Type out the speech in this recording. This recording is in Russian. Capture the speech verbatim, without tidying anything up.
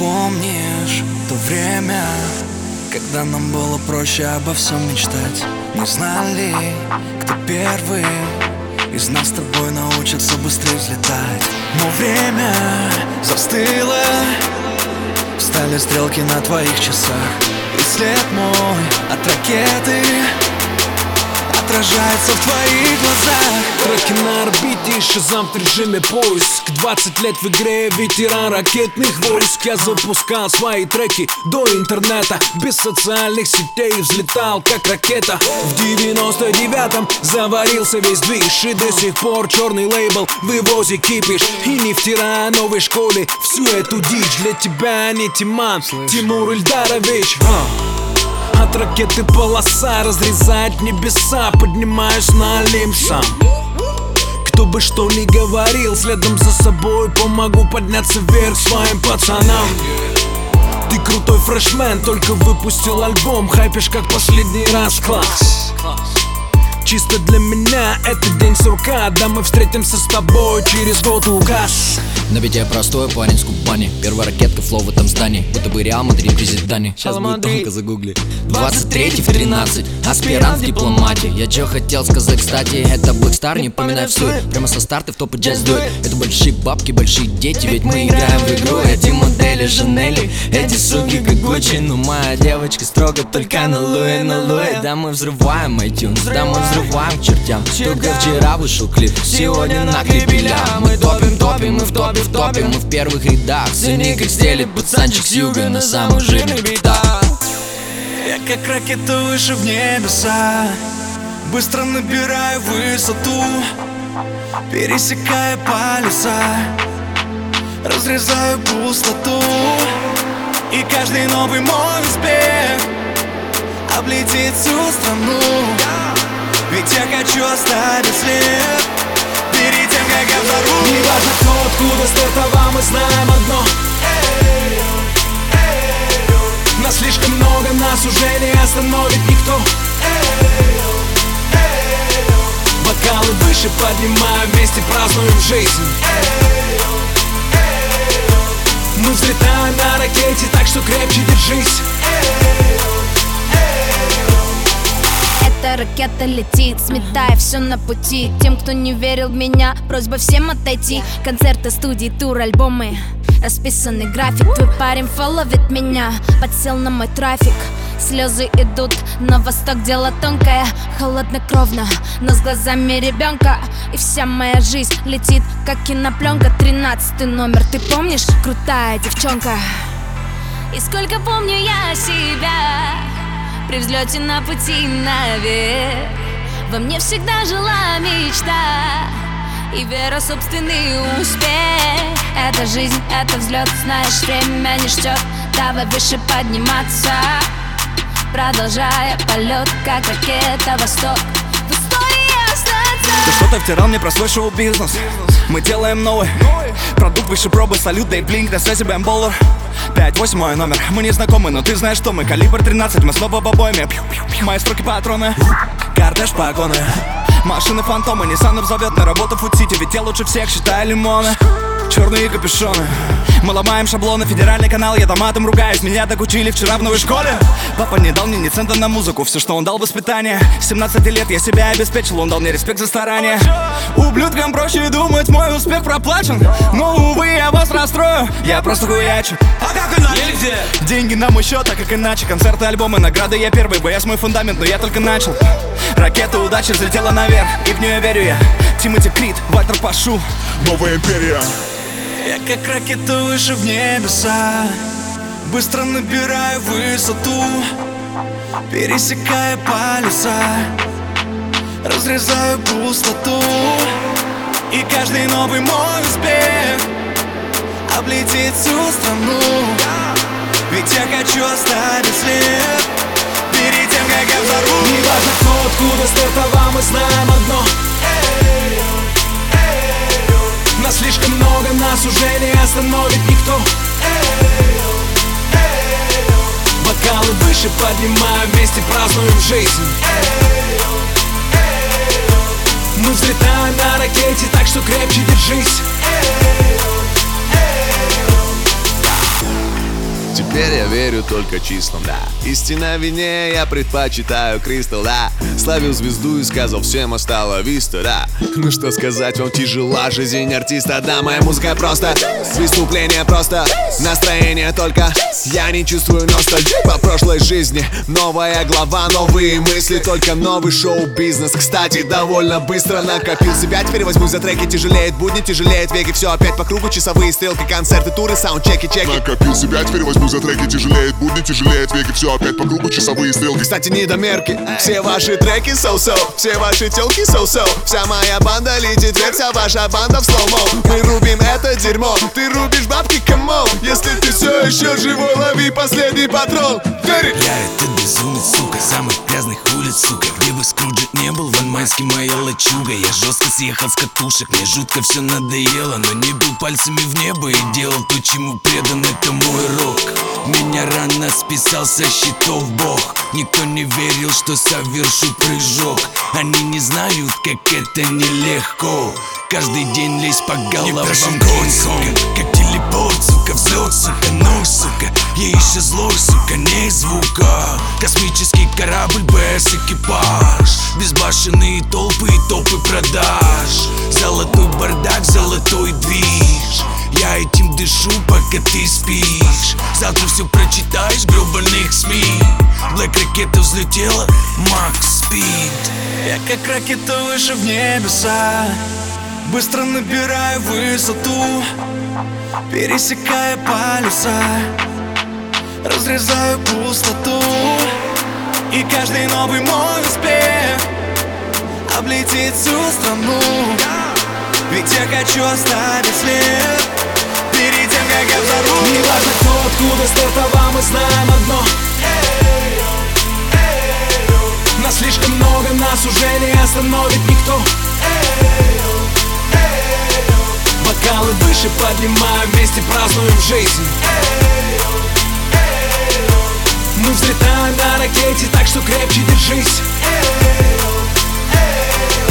помнишь то время, когда нам было проще обо всем мечтать? Не знали, кто первый из нас с тобой научится быстрее взлетать. Но время застыло, встали стрелки на твоих часах, и след мой от ракеты отражается в твоих глазах. Треки на орбите, шазам в режиме поиск. Двадцать лет в игре, ветеран ракетных войск. Я запускал свои треки до интернета, без социальных сетей взлетал как ракета. В девяносто девятом заварился весь движ, и до сих пор черный лейбл вывозит кипиш. И не втирая новой школе всю эту дичь. Для тебя не Тиман, Тимур Ильдарович. От ракеты полоса разрезает небеса, поднимаюсь на Олимп сам. Кто бы что ни говорил, следом за собой помогу подняться вверх своим пацанам. Ты крутой фрешмен, только выпустил альбом, хайпишь как последний раз, класс. Чисто для меня это день сурка, да мы встретимся с тобой через год указ. Но ведь я простой парень с Кубани. Первая ракетка, флоу в этом здании, будто бы Реал Мадрид при Зидане. Сейчас будет тонко, загугли. Двадцать третий в тринадцать, аспирант в дипломате. Я чё хотел сказать, кстати, это Blackstar, не поминай в суе. Прямо со старта в топ и джаз дует. Это большие бабки, большие дети, ведь мы играем в игру. Эти модели Жанели, эти суки как Гуччи. Но моя девочка строго только на Луи, на Луи. Да мы взрываем iTunes, да мы взрываем к чертям. Только вчера вышел клип, сегодня на клипе ля. Мы топим, топим, мы в топе, в топе, мы в первых рядах. Цени как стелит пацанчик с юга на самых жирных битах. Я как ракета выше в небеса, быстро набираю высоту, пересекая полюса, разрезаю пустоту. И каждый новый мой успех облетит всю страну, ведь я хочу оставить след перед тем, как я взорву. Не важно кто, откуда стартовал, мы знаем одно: нас слишком много, нас уже не остановит никто. Бокалы выше поднимаем, вместе празднуем жизнь. Мы взлетаем на ракете, так что крепче держись. Эта ракета летит, сметая все на пути. Тем, кто не верил в меня, просьба всем отойти. Концерты, студии, тур, альбомы, расписанный график. Твой парень фолловит меня, подсел на мой трафик. Слезы идут на восток, дело тонкое, холоднокровно, но с глазами ребенка. И вся моя жизнь летит, как кинопленка. Тринадцатый номер, ты помнишь? Крутая девчонка. И сколько помню я себя при взлете на пути наверх. Во мне всегда жила мечта и вера в собственный успех. Это жизнь, это взлет, знаешь, время не ждет. Давай выше подниматься, продолжая полет, как ракета восток. В истории остаться. Ты что-то втирал мне про свой шоу-бизнес. Мы делаем новый продукт выше пробы, салют, дай блинк, на связи бэмболлер. Пять восемь мой номер, мы не знакомы, но ты знаешь, что мы. Калибр тринадцать, мы снова в обойме. Мои строки патроны, кортеж погоны, машины фантомы, Ниссанов зовет на работу в Фуд-Сити, ведь я лучше всех считаю лимоны. Черные капюшоны, мы ломаем шаблоны, федеральный канал, я томатом ругаюсь. Меня так учили вчера в новой школе. Папа не дал мне ни цента на музыку, все, что он дал, воспитание. С семнадцати лет я себя обеспечил, он дал мне респект за старание. Ублюдкам проще думать, мой успех проплачен, но, увы, я вас расстрою, я просто хуячу. А как иначе? Нельзя. Деньги на мой счет, а как иначе? Концерты, альбомы, награды, я первый, БС мой фундамент, но я только начал. Ракета удачи взлетела наверх, и в нее верю я. Тимоти Крид, Вальтер Пашу, новая империя. Я как ракета выше в небеса, быстро набираю высоту, пересекая полюса, разрезаю пустоту. И каждый новый мой успех облетит всю страну, ведь я хочу оставить след перед тем, как я взорву. Не важно кто, откуда стартовал, мы знаем одно: нас слишком много, нас уже не остановит никто. Бокалы выше поднимаем, вместе празднуем жизнь. Мы взлетаем на ракете, так что крепче держись. Теперь я верю только числам, да. Истина вине, я предпочитаю кристалл, да. Славил звезду и сказал всем остало виста, да. Ну что сказать, вам тяжела жизнь артиста. Да, моя музыка просто выступление, просто настроение только. Я не чувствую ностальгии по прошлой жизни. Новая глава, новые мысли, только новый шоу-бизнес. Кстати, довольно быстро накопил себя. Теперь возьмусь за треки, тяжелеет будни, тяжелеет веки. Все опять по кругу, часовые стрелки, концерты, туры, саундчеки, чеки. Накопил себя, теперь возьму за треки, тяжелеет будни, тяжелеет веки. Все опять по кругу, часовые стрелки. Кстати, недомерки, все ваши треки so-so, все ваши телки so-so. Вся моя банда летит вверх, вся ваша банда в слоумо. Мы рубим это дерьмо, ты рубишь бабки, камон. Если ты все еще живой, лови последний патрон. Я это безумец, сука, самых грязных улиц, сука. Где бы Скруджи не был, Ван Майский моя лачуга. Я жестко съехал с катушек, мне жутко все надоело. Но не бил пальцами в небо и делал то, чему предан, это мой рок. Меня рано списал со счетов Бог. Никто не верил, что совершу прыжок. Они не знают, как это нелегко. Каждый день лезь по головам коньком, сука, как телепорт, сука, взлет, сука, ноль, сука. Я еще злой, сука, не звука. Космический корабль без экипаж. Безбашенные толпы и топы продаж. Золотой бардак, золотой движ. Я этим дышу, пока ты спишь. Завтра все прочитаешь в гребаных СМИ. Блэк ракета взлетела, Макс спит. Я как ракета выше в небеса, быстро набираю высоту, пересекая полюса, разрезаю пустоту. И каждый новый мой успех облетит всю страну. Ведь я хочу оставить след перед тем, как я взорву. Не важно кто, откуда стартовал, мы знаем одно: нас слишком много, нас уже не остановит никто. Бокалы выше поднимаем, вместе празднуем жизнь. Мы взлетаем на ракете, так что крепче держись.